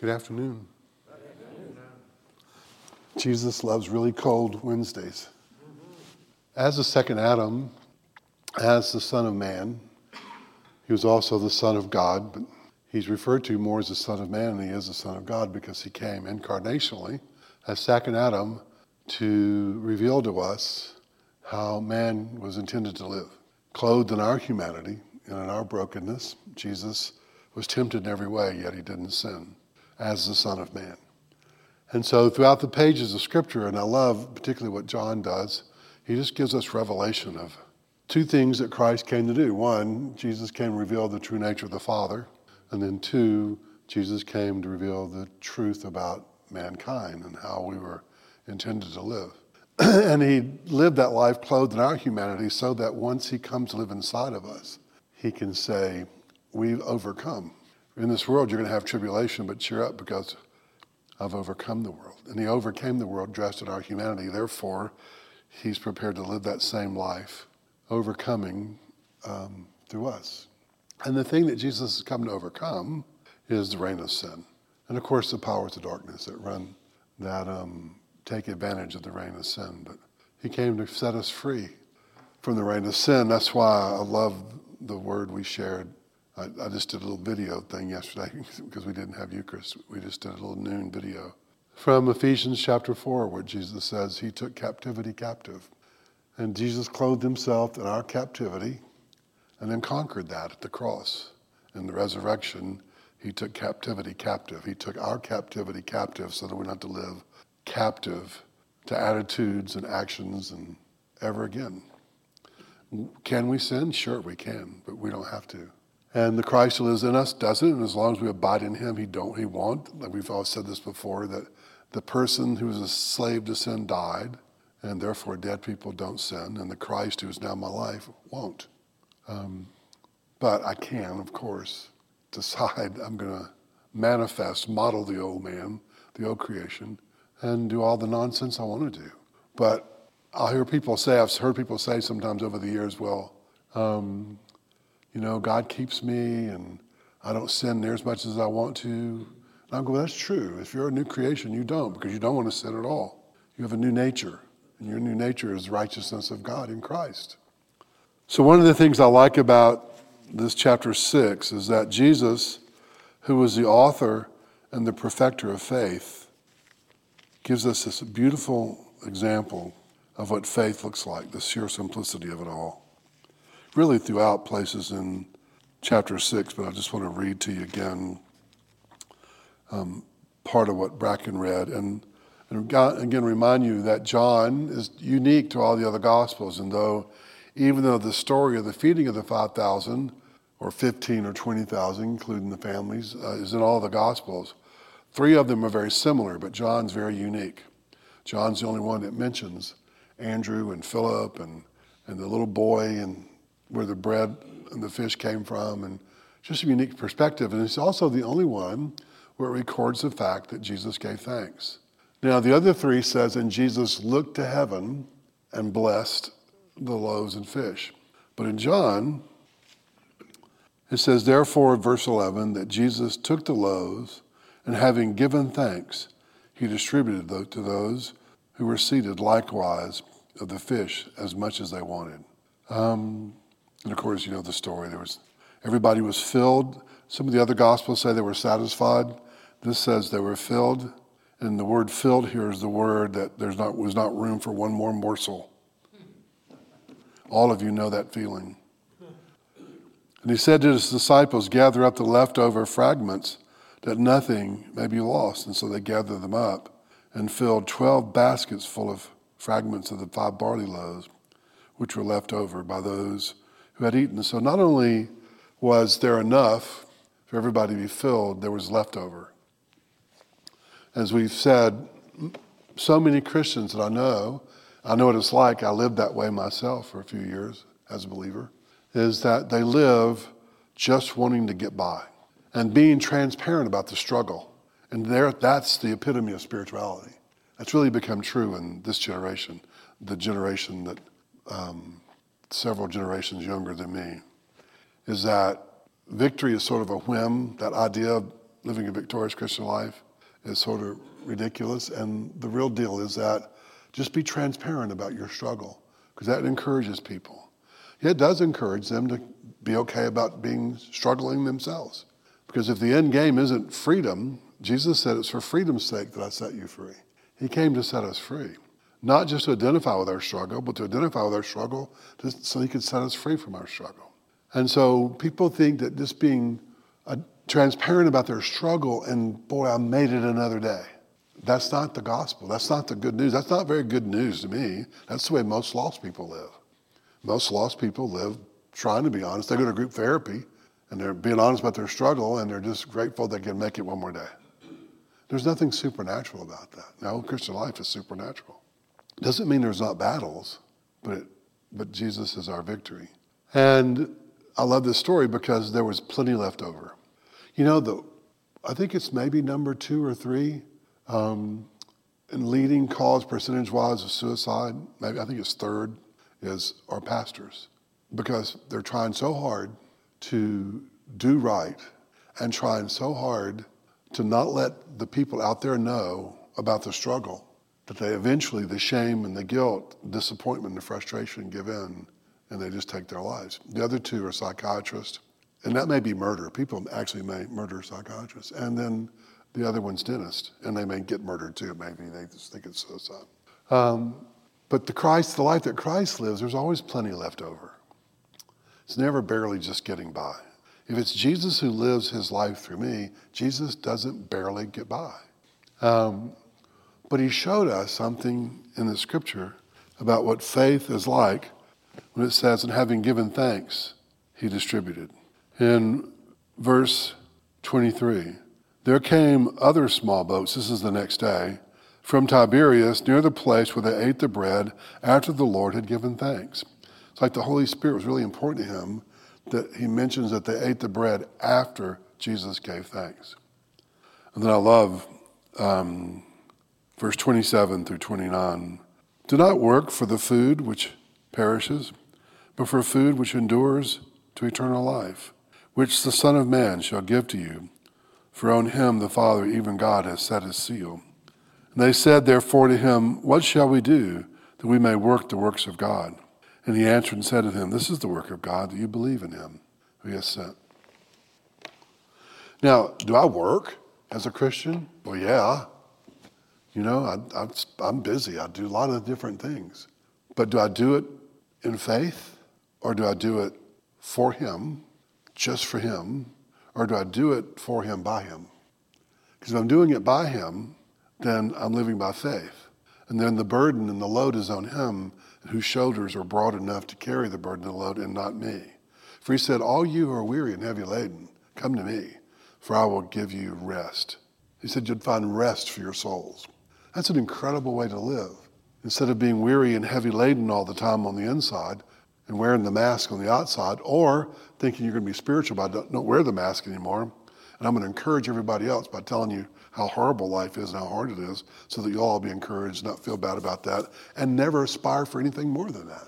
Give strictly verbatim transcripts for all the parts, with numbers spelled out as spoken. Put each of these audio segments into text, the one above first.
Good afternoon. Jesus loves really cold Wednesdays. As the second Adam, as the Son of Man, he was also the Son of God, but he's referred to more as the Son of Man than he is the Son of God because he came incarnationally as second Adam to reveal to us how man was intended to live. Clothed in our humanity and in our brokenness, Jesus was tempted in every way, yet he didn't sin as the Son of Man. And so throughout the pages of Scripture, and I love particularly what John does, he just gives us revelation of two things that Christ came to do. One, Jesus came to reveal the true nature of the Father. And then two, Jesus came to reveal the truth about mankind and how we were intended to live. And he lived that life clothed in our humanity so that once he comes to live inside of us, he can say, we've overcome. In this world, you're going to have tribulation, but cheer up because I've overcome the world. And he overcame the world dressed in our humanity. Therefore, he's prepared to live that same life, overcoming um, through us. And the thing that Jesus has come to overcome is the reign of sin. And of course, the powers of darkness that run, that um, take advantage of the reign of sin. But he came to set us free from the reign of sin. That's why I love the word we shared. I, I just did a little video thing yesterday because we didn't have Eucharist. We just did a little noon video from Ephesians chapter four, where Jesus says he took captivity captive. And Jesus clothed himself in our captivity and then conquered that at the cross. In the resurrection, he took captivity captive. He took our captivity captive so that we don't have to live captive to attitudes and actions and ever again. Can we sin? Sure, we can, but we don't have to. And the Christ who lives in us doesn't, and as long as we abide in him, he don't, he won't. Like we've all said this before, that the person who was a slave to sin died, and therefore dead people don't sin, and the Christ who is now my life won't. Um, but I can, of course, decide I'm going to manifest, model the old man, the old creation, and do all the nonsense I want to do. But I'll hear people say, I've heard people say sometimes over the years, well, um, you know, God keeps me and I don't sin near as much as I want to. And I go, well, that's true. If you're a new creation, you don't, because you don't want to sin at all. You have a new nature, and your new nature is the righteousness of God in Christ. So one of the things I like about this chapter six is that Jesus, who was the author and the perfecter of faith, gives us this beautiful example of what faith looks like, the sheer simplicity of it all. Really throughout places in chapter six, but I just want to read to you again um, part of what Bracken read. And, and again, remind you that John is unique to all the other Gospels. And though, even though the story of the feeding of the five thousand, or fifteen or twenty thousand, including the families, uh, is in all the Gospels, three of them are very similar, but John's very unique. John's the only one that mentions Andrew and Philip and, and the little boy and where the bread and the fish came from, and just a unique perspective. And it's also the only one where it records the fact that Jesus gave thanks. Now, the other three says, and Jesus looked to heaven and blessed the loaves and fish. But in John, it says, therefore, verse eleven, that Jesus took the loaves, and having given thanks, he distributed to those who were seated, likewise of the fish as much as they wanted. Um, And of course, you know the story. There was everybody was filled. Some of the other Gospels say they were satisfied. This says they were filled. And the word filled here is the word that there's not was not room for one more morsel. All of you know that feeling. And he said to his disciples, gather up the leftover fragments that nothing may be lost. And so they gathered them up and filled twelve baskets full of fragments of the five barley loaves, which were left over by those who had eaten. So not only was there enough for everybody to be filled, there was leftover. As we've said, so many Christians that I know, I know what it's like, I lived that way myself for a few years as a believer, is that they live just wanting to get by and being transparent about the struggle. And there, that's the epitome of spirituality. That's really become true in this generation, the generation that um, several generations younger than me, is that victory is sort of a whim, that idea of living a victorious Christian life is sort of ridiculous. And the real deal is that just be transparent about your struggle, because that encourages people. Yeah, it does encourage them to be okay about being struggling themselves. Because if the end game isn't freedom, Jesus said it's for freedom's sake that I set you free. He came to set us free. Not just to identify with our struggle, but to identify with our struggle to, so he could set us free from our struggle. And so people think that just being uh, transparent about their struggle and, boy, I made it another day. That's not the gospel. That's not the good news. That's not very good news to me. That's the way most lost people live. Most lost people live trying to be honest. They go to group therapy and they're being honest about their struggle and they're just grateful they can make it one more day. There's nothing supernatural about that. No, Christian life is supernatural. Doesn't mean there's not battles, but it, but Jesus is our victory. And I love this story because there was plenty left over. You know, the I think it's maybe number two or three um, in leading cause percentage-wise of suicide. Maybe I think it's third is our pastors, because they're trying so hard to do right and trying so hard to not let the people out there know about the struggle, that they eventually, the shame and the guilt, disappointment and the frustration give in, and they just take their lives. The other two are psychiatrists, and that may be murder. People actually may murder psychiatrists. And then the other one's dentist, and they may get murdered too. Maybe they just think it's suicide. Um, but the Christ, the life that Christ lives, there's always plenty left over. It's never barely just getting by. If it's Jesus who lives his life through me, Jesus doesn't barely get by. Um, but he showed us something in the scripture about what faith is like when it says, and having given thanks, he distributed. In verse twenty-three, there came other small boats, this is the next day, from Tiberias near the place where they ate the bread after the Lord had given thanks. It's like the Holy Spirit was really important to him that he mentions that they ate the bread after Jesus gave thanks. And then I love um, verse twenty-seven through twenty-nine. Do not work for the food which perishes, but for food which endures to eternal life, which the Son of Man shall give to you. For on him the Father, even God, has set his seal. And they said therefore to him, what shall we do that we may work the works of God? And he answered and said to them, this is the work of God, that you believe in him who he has sent. Now, do I work as a Christian? Well, yeah. You know, I, I, I'm busy. I do a lot of different things. But do I do it in faith? Or do I do it for him, just for him? Or do I do it for him, by him? Because if I'm doing it by him, then I'm living by faith. And then the burden and the load is on him, whose shoulders are broad enough to carry the burden and the load, and not me. For he said, all you who are weary and heavy laden, come to me, for I will give you rest. He said you'd find rest for your souls. That's an incredible way to live. Instead of being weary and heavy laden all the time on the inside and wearing the mask on the outside, or thinking you're going to be spiritual but don't, don't wear the mask anymore. And I'm going to encourage everybody else by telling you how horrible life is and how hard it is, so that you'll all be encouraged, not feel bad about that, and never aspire for anything more than that.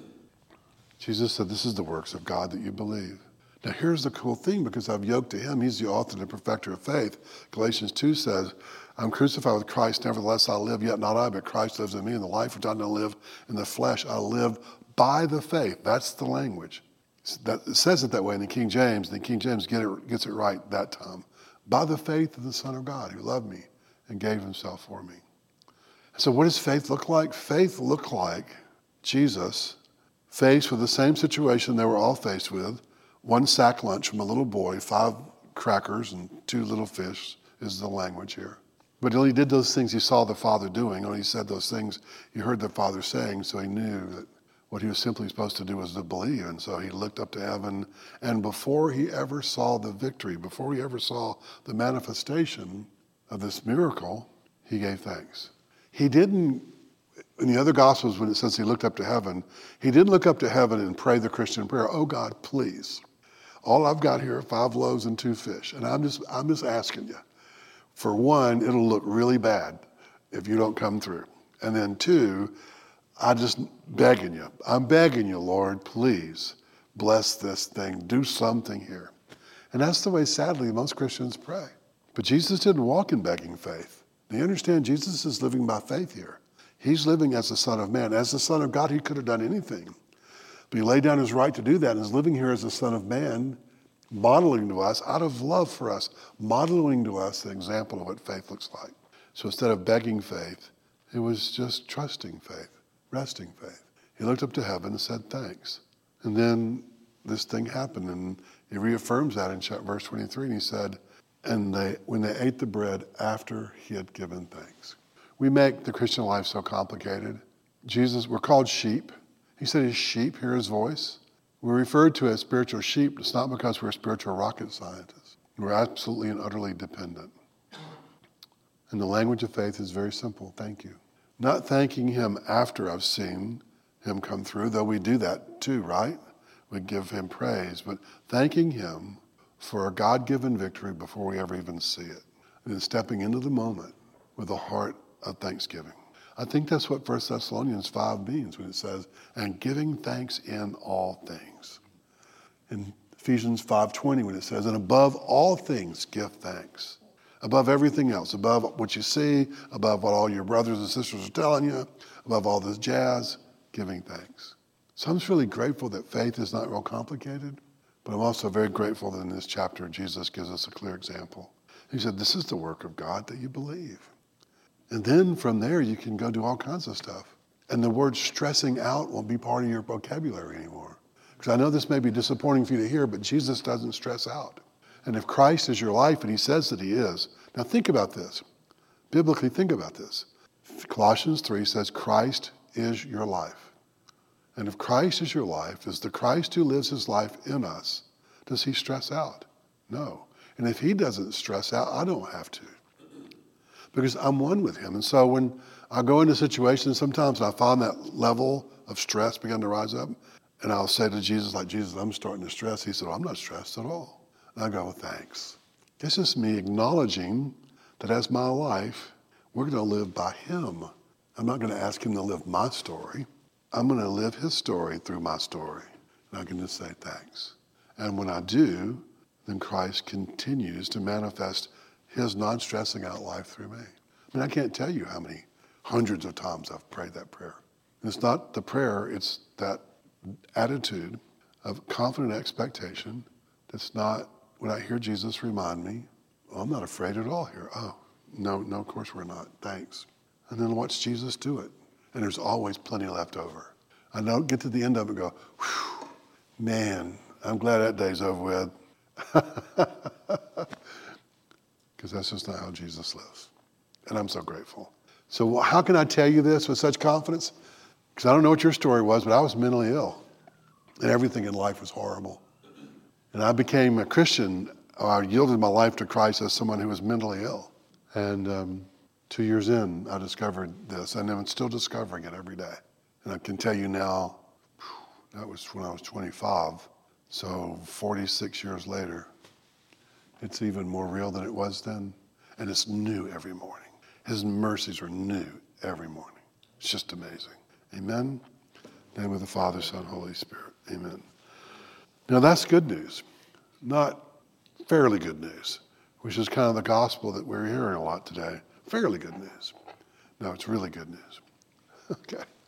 Jesus said, this is the works of God that you believe. Now here's the cool thing, because I've yoked to him, he's the author and perfecter of faith. Galatians two says, I'm crucified with Christ, nevertheless I live, yet not I, but Christ lives in me, and the life which I now live in the flesh, I live by the faith. That's the language. That, it says it that way in the King James, and the King James get it, gets it right that time. By the faith of the Son of God, who loved me and gave himself for me. So what does faith look like? Faith looked like Jesus faced with the same situation they were all faced with. One sack lunch from a little boy, five crackers and two little fish is the language here. But he did those things he saw the Father doing. When he said those things, he heard the Father saying, so he knew that what he was simply supposed to do was to believe. And so he looked up to heaven. And before he ever saw the victory, before he ever saw the manifestation of this miracle, he gave thanks. He didn't, in the other Gospels, when it says he looked up to heaven, he didn't look up to heaven and pray the Christian prayer, oh God, please. All I've got here are five loaves and two fish. And I'm just, I'm just asking you. For one, it'll look really bad if you don't come through. And then two, I just begging you. I'm begging you, Lord, please bless this thing. Do something here. And that's the way, sadly, most Christians pray. But Jesus didn't walk in begging faith. Do you understand? Jesus is living by faith here. He's living as the Son of Man. As the Son of God, he could have done anything. But he laid down his right to do that and is living here as the Son of Man, modeling to us, out of love for us, modeling to us the example of what faith looks like. So instead of begging faith, it was just trusting faith, resting faith. He looked up to heaven and said thanks. And then this thing happened, and he reaffirms that in verse twenty-three, and he said, and they, when they ate the bread after he had given thanks. We make the Christian life so complicated. Jesus, we're called sheep. He said his sheep hear his voice. We're referred to as spiritual sheep. It's not because we're spiritual rocket scientists. We're absolutely and utterly dependent. And the language of faith is very simple. Thank you. Not thanking him after I've seen him come through, though we do that too, right? We give him praise, but thanking him for a God-given victory before we ever even see it. And then stepping into the moment with a heart of thanksgiving. I think that's what First Thessalonians five means when it says, and giving thanks in all things. In Ephesians five twenty when it says, and above all things give thanks. Above everything else, above what you see, above what all your brothers and sisters are telling you, above all this jazz, giving thanks. So I'm just really grateful that faith is not real complicated, but I'm also very grateful that in this chapter, Jesus gives us a clear example. He said, this is the work of God that you believe. And then from there, you can go do all kinds of stuff. And the word stressing out won't be part of your vocabulary anymore. Because I know this may be disappointing for you to hear, but Jesus doesn't stress out. And if Christ is your life, and he says that he is, now think about this. Biblically, think about this. Colossians three says, Christ is your life. And if Christ is your life, is the Christ who lives his life in us, does he stress out? No. And if he doesn't stress out, I don't have to. Because I'm one with him. And so when I go into situations, sometimes I find that level of stress begin to rise up. And I'll say to Jesus, like, Jesus, I'm starting to stress. He said, well, I'm not stressed at all. And I go, well, thanks. This is me acknowledging that as my life, we're going to live by him. I'm not going to ask him to live my story. I'm going to live his story through my story. And I can just say thanks. And when I do, then Christ continues to manifest his non-stressing out life through me. I mean, I can't tell you how many hundreds of times I've prayed that prayer. And it's not the prayer, it's that attitude of confident expectation that's not, when I hear Jesus remind me, oh, I'm not afraid at all here. Oh, no, no, of course we're not. Thanks. And then watch Jesus do it. And there's always plenty left over. I don't get to the end of it and go, whew, man, I'm glad that day's over with. Because that's just not how Jesus lives. And I'm so grateful. So how can I tell you this with such confidence? Because I don't know what your story was, but I was mentally ill. And everything in life was horrible. And I became a Christian. I yielded my life to Christ as someone who was mentally ill. And um, two years in, I discovered this. And I'm still discovering it every day. And I can tell you now, that was when I was twenty-five. So forty-six years later, it's even more real than it was then. And it's new every morning. His mercies are new every morning. It's just amazing. Amen. In the name of the Father, Son, Holy Spirit. Amen. Now that's good news. Not fairly good news, which is kind of the gospel that we're hearing a lot today. Fairly good news. No, it's really good news. Okay.